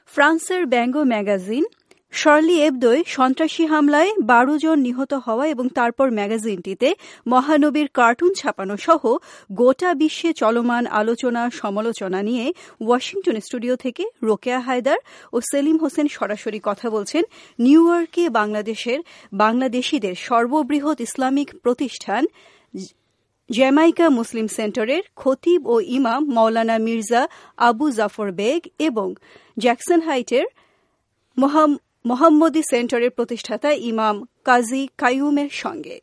ফ্রান্সের ব্যঙ্গ magazine Shirley এবদোয় সন্ত্রাসী হামলায় ১২ জন নিহত হওয়া এবং তারপর ম্যাগাজিনটিতে মহানবীর কার্টুন ছাপানো সহ গোটা বিশ্বে চলমান আলোচনা সমালোচনা নিয়ে ওয়াশিংটন স্টুডিও থেকে রোকেয়া হায়দার ও সেলিম হোসেন সরাসরি কথা বলছেন নিউ ইয়র্কে বাংলাদেশিদের সর্ববৃহৎ ইসলামিক প্রতিষ্ঠান জ্যামাইকা মুসলিম সেন্টারের খতিব ও ইমাম মাওলানা মির্জা আবু জাফর বেগ এবং জ্যাকসন হাইটের মোহাম্মদী সেন্টারের প্রতিষ্ঠাতা ইমাম কাজী কাইয়ুমের সঙ্গে।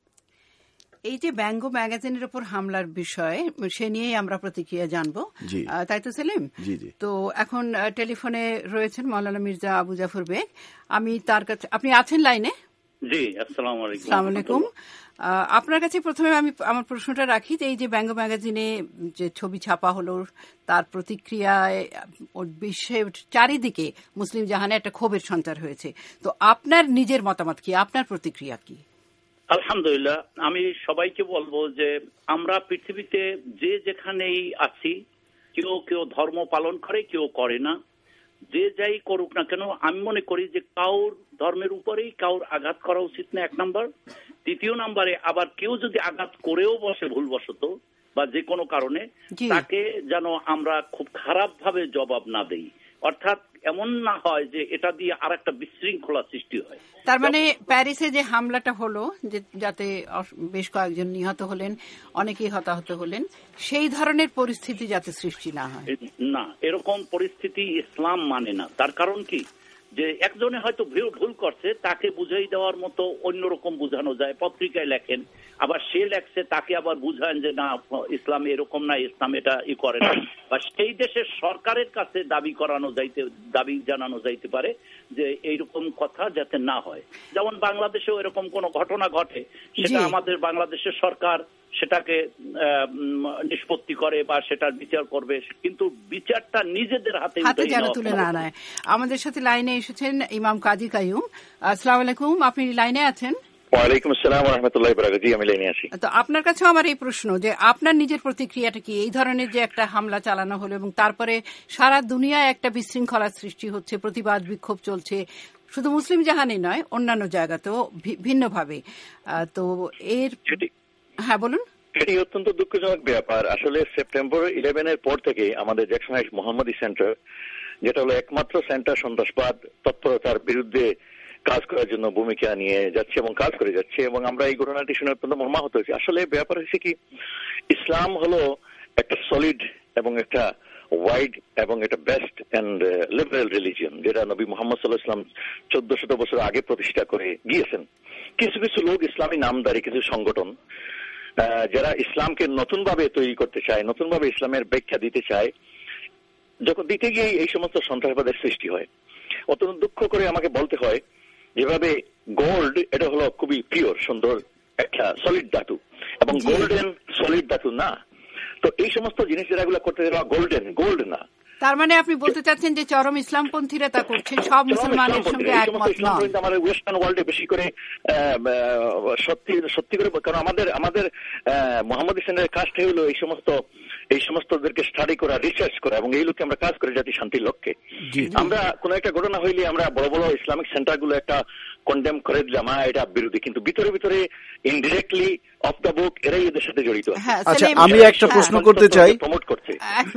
এই যে ব্যঙ্গ ম্যাগাজিনের উপর হামলার বিষয়, সে নিয়েই আমরা প্রতিক্রিয়া জানবো, তাই তো সেলিম? তো এখন টেলিফোনে রয়েছেন মাওলানা মির্জা আবু জাফর বেগ। আমি তার কাছে, আপনি আছেন লাইনে? জি, আসসালামু আলাইকুম। আসসালামু আলাইকুম। আপনার কাছে প্রথমে আমি আমার প্রশ্নটা রাখি যে এই যে ব্যঙ্গ ম্যাগাজিনে যে ছবি ছাপা হলো, তার প্রতিক্রিয়ায় বিশ্বের চারিদিকে মুসলিম জাহানে একটা ক্ষোভের সঞ্চার হয়েছে। তো আপনার নিজের মতামত কি, আপনার প্রতিক্রিয়া কি? আলহামদুলিল্লাহ, আমি সবাইকে বলবো যে আমরা পৃথিবীতে যে যেখানেই আছি, কেউ ধর্ম পালন করে, কেউ করে না, যে যাই করুক না কেন, আমি মনে করি যে কাউর ধর্মের উপরেই কাউর আঘাত করা উচিত না, 1 নম্বর। দ্বিতীয় নম্বরে আবার কেউ যদি আঘাত করেও বসে ভুলবশত বা যে কোনো কারণে, তাকে যেন আমরা খুব খারাপ ভাবে জবাব না দেই, অর্থাৎ এমন না হয় যে এটা দিয়ে আর একটা বিশৃঙ্খলা সৃষ্টি হয়। তার মানে প্যারিসে যে হামলাটা হলো, যাতে বেশ কয়েকজন নিহত হলেন, অনেকেই হতাহত হলেন, সেই ধরনের পরিস্থিতি যাতে সৃষ্টি না হয়। না, এরকম পরিস্থিতি ইসলাম মানে না। তার কারণ কি, যে একজনে হয়তো ভুল করছে, তাকে বুঝাই দেওয়ার মতো অন্যরকম বুঝানো যায়। পত্রিকায় লেখেন, আবার সে লেখছে, তাকে আবার বুঝান যে না, ইসলাম এরকম না, ইসলাম এটা করে না। বা সেই দেশের সরকারের কাছে দাবি জানানো যাইতে পারে যে এইরকম কথা যাতে না হয়। যেমন বাংলাদেশেও এরকম কোন ঘটনা ঘটে, সেটা আমাদের বাংলাদেশের সরকার সেটাকে নিষ্পত্তি করে বা সেটার বিচার করবে, কিন্তু বিচারটা নিজেদের হাতে তুলে না নেয়। আমাদের সাথে লাইনে এসেছেন ইমাম কাজী কাইয়ুম। আসসালামু আলাইকুম, আপনি লাইনে আছেন? ওয়ালাইকুম আসসালাম ওয়া রাহমাতুল্লাহি ওয়া বারাকাতুহু। জি, আমি লাইনে আছি। তো আপনার কাছেও আমার এই প্রশ্ন যে আপনার নিজের প্রতিক্রিয়াটা কি, এই ধরনের যে একটা হামলা চালানো হলো এবং তারপরে সারা দুনিয়ায় একটা বিশৃঙ্খলার সৃষ্টি হচ্ছে, প্রতিবাদ বিক্ষোভ চলছে, শুধু মুসলিম জাহানে নয়, অন্যান্য জায়গাতেও ভিন্নভাবে। তো হ্যাঁ বলুন। এটি অত্যন্ত দুঃখজনক ব্যাপার। আসলে সেপ্টেম্বর 11 পর থেকে আমাদের জ্যাকসন হাইটস মোহাম্মদী সেন্টার, যেটা হলো একমাত্র সেন্টার সন্ত্রাসবাদ তৎপরতার বিরুদ্ধে কাজ করার জন্য ভূমিকা নিয়ে যাচ্ছে এবং কাজ করে যাচ্ছে, এবং আমরা এই ঘটনাটি শুনে অত্যন্ত মর্মাহত হয়েছি। আসলে ব্যাপার হচ্ছে কি, ইসলাম হলো একটা সলিড এবং একটা ওয়াইড এবং এটা বেস্ট অ্যান্ড লিবারেল রিলিজিয়ন, যেটা নবী মুহাম্মদ সাল্লাল্লাহু আলাইহি ওয়াসাল্লাম 1400 বছর আগে প্রতিষ্ঠা করে গিয়েছেন। কিছু কিছু লোক, ইসলামী নামধারী কিছু সংগঠন, যারা ইসলামকে নতুন ভাবে তৈরি করতে চায়, নতুন ভাবে ইসলামের ব্যাখ্যা দিতে চায়, যখন দিতে গিয়ে এই সমস্ত সন্ত্রাসবাদের সৃষ্টি হয়। অত্যন্ত দুঃখ করে আমাকে বলতে হয়, যেভাবে গোল্ড এটা হলো খুবই পিওর সুন্দর একটা সলিড ধাতু, এবং গোল্ডেন সলিড ধাতু না। তো এই সমস্ত জিনিস যেগুলো করতে যাওয়া গোল্ড না। তার মানে আপনি বলতে চাচ্ছেন যে চরম ইসলামপন্থীরা তা করছে, সব মুসলমানের সঙ্গে একমত নয়। আমাদের ওয়েস্টার্ন ওয়ার্ল্ডে বেশি করে সত্যি করে, কারণ আমাদের মোহাম্মদী সেন্টারের কাজটাই হলো এই সমস্তদেরকে স্টাডি করা, রিসার্চ করা, এবং এই লোককে আমরা কাজ করে জাতি শান্তির লক্ষ্যে। আমরা কোন একটা ঘটনা হইলে আমরা বড় বড় ইসলামিক সেন্টারগুলো একটা কন্ডেম করে দিলাম, এটা বিরোধী, কিন্তু ভিতরে ভিতরে ইনডিরেক্টলি অফ দ্য বুক এরাই এদের সাথে জড়িত। আচ্ছা, আমি একটা প্রশ্ন করতে চাই। প্রমোট করছে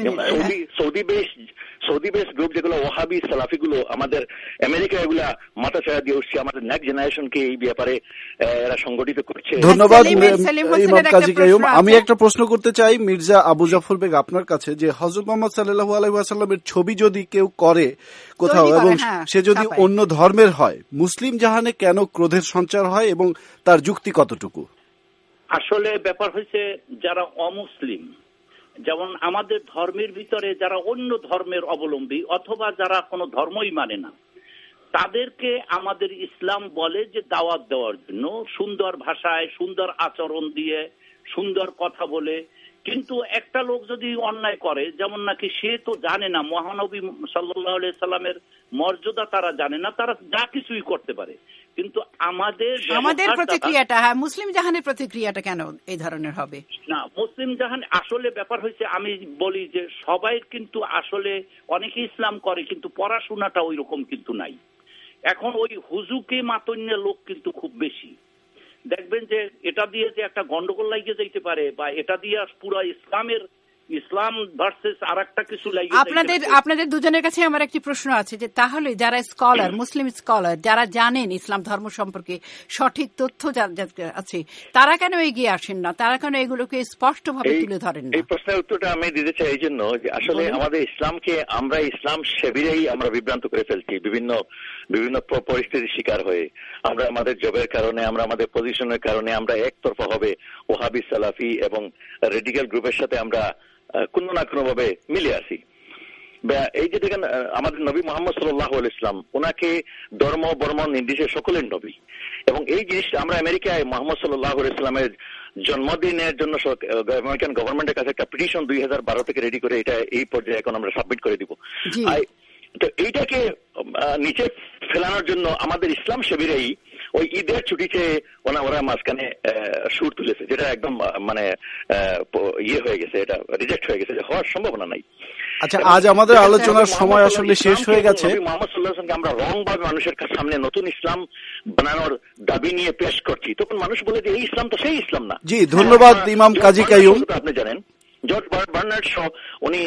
সৌদি বেস গ্রুপ, যেগুলো ওয়াহাবি সালাফিগুলো আমাদের আমেরিকা, এগুলা মাথা ছাড়া দিয়ে উঠছে, আমাদের নেক্সট জেনারেশনকে এই ব্যাপারে এরা সংগঠিত করছে। ধন্যবাদ ইমাম কাজী কাইয়ুম। আমি একটা প্রশ্ন করতে চাই মির্জা আবু জাফর বেগ আপনার কাছে, যে হযরত মুহাম্মদ সাল্লাল্লাহু আলাইহি ওয়াসাল্লামের ছবি যদি কেউ করে কোথাও, এবং সে যদি অন্য ধর্মের হয়, মুসলিম জাহানে কেন ক্রোধের সঞ্চার হয় এবং তার যুক্তি কতটুকু? আসলে ব্যাপার হচ্ছে, যারা অমুসলিম, যেমন আমাদের ধর্মের ভিতরে যারা অন্য ধর্মের অবলম্বী অথবা যারা কোনো ধর্মই মানে না, তাদেরকে আমাদের ইসলাম বলে যে দাওয়াত দেওয়ার জন্য, সুন্দর ভাষায়, সুন্দর আচরণ দিয়ে, সুন্দর কথা বলে। কিন্তু একটা লোক যদি অন্যায় করে, যেমন নাকি সে তো জানে না মহানবী সাল্লাল্লাহু আলাইহি সাল্লামের মর্যাদা, তারা জানে না, তারা যা কিছুই করতে পারে। কিন্তু আমাদের প্রতিক্রিয়াটা, হ্যাঁ, মুসলিম জাহানের প্রতিক্রিয়াটা কেন এই ধরনের হবে না? মুসলিম জাহান আসলে ব্যাপার হয়েছে, আমি বলি যে সবাই কিন্তু আসলে অনেকে ইসলাম করে কিন্তু পড়াশোনাটা ওই রকম কিন্তু নাই। এখন ওই হুজুকে মাতন্য লোক কিন্তু খুব বেশি। দেখবেন যে এটা দিয়ে যে একটা গন্ডগোল লাগিয়ে যাইতে পারে, বা এটা দিয়ে পুরো ইসলাম ভার্সেস আর একটা কিছু লাগিয়ে। আপনাদের দুজনের কাছে আমার একটি প্রশ্ন আছে, যে তাহলে যারা স্কলার, মুসলিম স্কলার, যারা জানেন ইসলাম ধর্ম সম্পর্কে সঠিক তথ্য আছে, তারা কেন এগিয়ে আসেন না? তারা কেন এগুলোকে স্পষ্টভাবে তুলে ধরেন না? এই প্রশ্নের উত্তরটা আমি দিতে চাই এই জন্য যে আসলে আমাদের ইসলামকে আমরা ইসলাম সেবিরেই আমরা বিভ্রান্ত করে ফেলছি বিভিন্ন পরিস্থিতির শিকার হয়ে। আমরা আমাদের জবের কারণে, আমরা আমাদের পজিশনের কারণে আমরা একতরফা হবে ওহাবি, সালাফি এবং রেডিক্যাল গ্রুপের সাথে আমরা কোনো না কোনো ভাবে মিলে আসি। এই যে দেখেন আমাদের নবী মুহাম্মদ সাল্লাল্লাহু আলাইহি ওয়াসাল্লাম, ওনাকে ধর্ম বর্ম নির্দিষ্ট সকলের নবী, এবং এই জিনিসটা আমরা আমেরিকায় মুহাম্মদ সাল্লাল্লাহু আলাইহি ওয়াসাল্লামের জন্মদিনের জন্য আমেরিকান গভর্নমেন্টের কাছে একটা পিটিশন 2012 থেকে রেডি করে এটা এই পর্যায়ে এখন আমরা সাবমিট করে দিব। তো এইটাকে নিচে ফেলানোর জন্য আমাদের ইসলাম শিবিরেই ওই ঈদের ছুটিতে ওরা মাঝখানে সুর তুলেছে, যেটা একদম মানে ইয়ে হয়ে গেছে, এটা রিজেক্ট হয়ে গেছে, হওয়ার সম্ভাবনা নাই। আচ্ছা, আজ আমাদের আলোচনার সময় আসলে শেষ হয়ে গেছে। মুহাম্মদ সাল্লাল্লাহু আলাইহি ওয়াসাল্লামকে আমরা রং ভাবে মানুষের সামনে নতুন ইসলাম বানানোর দাবি নিয়ে পেশ করছি, তখন মানুষ বলে যে এই ইসলাম তো সেই ইসলাম না। জি, ধন্যবাদ ইমাম কাজী কাইয়ুম। আপনি জানেন জর্জ বার্নার্ড শ উনি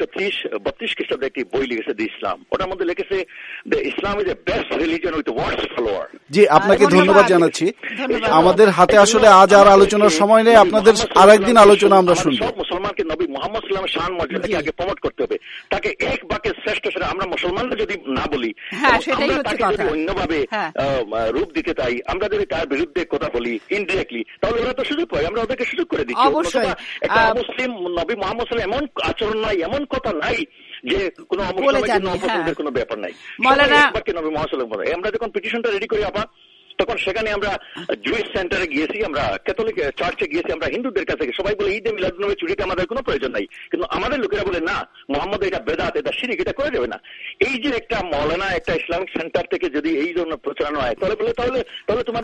1932 খ্রিস্টাব্দে একটি বই লিখেছে দি ইসলাম। ওটার মধ্যে লিখেছে the Islam is the best religion with worst follower. জি, আপনাকে ধন্যবাদ জানাচ্ছি। আমাদের হাতে আসলে আজ আর আলোচনার সময় নেই, আপনাদের আরেকদিন আলোচনা আমরা শুনবো। সব মুসলমানকে নবী মুহাম্মদ সাল্লাল্লাহু আলাইহি ওয়াসাল্লামের শান মর্যাদাকে আগে প্রমোট করতে হবে, তাকে এক বাক্যে শ্রেষ্ঠ সেটা আমরা মুসলমানরা যদি না বলি, আমরা তাকে যদি অন্যভাবে রূপ দিতে চাই, আমরা যদি তার বিরুদ্ধে কথা বলি ইনডিরেক্টলি, তাহলে ওরা তো সুযোগ পায়, আমরা ওদেরকে সুযোগ করে দিচ্ছি। একটা মুসলিম নবী মুহাম্মদ সাল্লাল্লাহু আলাইহি ওয়াসাল্লাম এমন আচরণ নাই, এমন কথা নাই যে কোনো অপছন্দের কোনো ব্যাপার নাই। নবী মুহাম্মদ সাল্লাল্লাহু আলাইহি ওয়াসাল্লাম, আমরা যখন পিটিশনটা রেডি করি আবার, তখন সেখানে আমরা জুইশ সেন্টারে গিয়েছি, আমরা ক্যাথলিক চার্চে গিয়েছি, আমরা হিন্দুদের কাছে। সবাই বলে ঈদে মিলাদুন্নবী ছুটিতে আমাদের কোনো প্রয়োজন নাই, কিন্তু আমাদের লোকেরা বলে না, মুহাম্মদ এটা বেদাত, এটা শিরক, এটা করে যাবে না। এই যে একটা মৌলানা একটা ইসলামিক সেন্টার থেকে যদি এই জন্য প্রচারণা হয়, তাহলে বলে তাহলে তোমাদের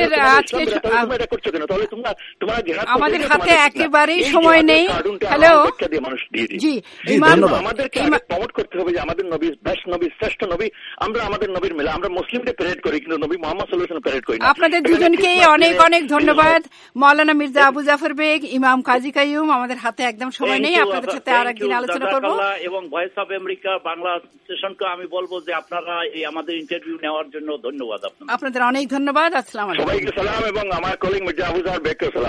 এটা করছো কেন? তাহলে তোমরা আমাদের হাতে একেবারেই সময় নেই। হ্যালো, মানুষ দিয়ে দিই। আমাদেরকে প্রমোট করতে হবে যে আমাদের নবী বেস্ট নবী, শ্রেষ্ঠ নবী। আমরা আমাদের নবীর মেলা, আমরা মুসলিমদের প্যারেড করি, কিন্তু নবী মুহাম্মদ সাল্লাল্লাহু আলাইহি ওয়াসাল্লাম প্যারেড করি না। আপনাদের দুজনকেই অনেক অনেক ধন্যবাদ। মাওলানা মির্জা আবু জাফর বেগ, ইমাম কাজী কাইয়ুম। আমাদের হাতে একদম সময় নেই, আপনাদের সাথে আরেকদিন আলোচনা করব। এবং ভয়েস অফ আমেরিকা বাংলা স্টেশনকে আমি বলবো যে আপনারা এই আমাদের ইন্টারভিউ নেওয়ার জন্য ধন্যবাদ। আপনাদের অনেক ধন্যবাদ। আসসালামু আলাইকুম। সবাইকে সালাম এবং আমার কলিগ মির্জা আবু জাফর বেগকে সালাম।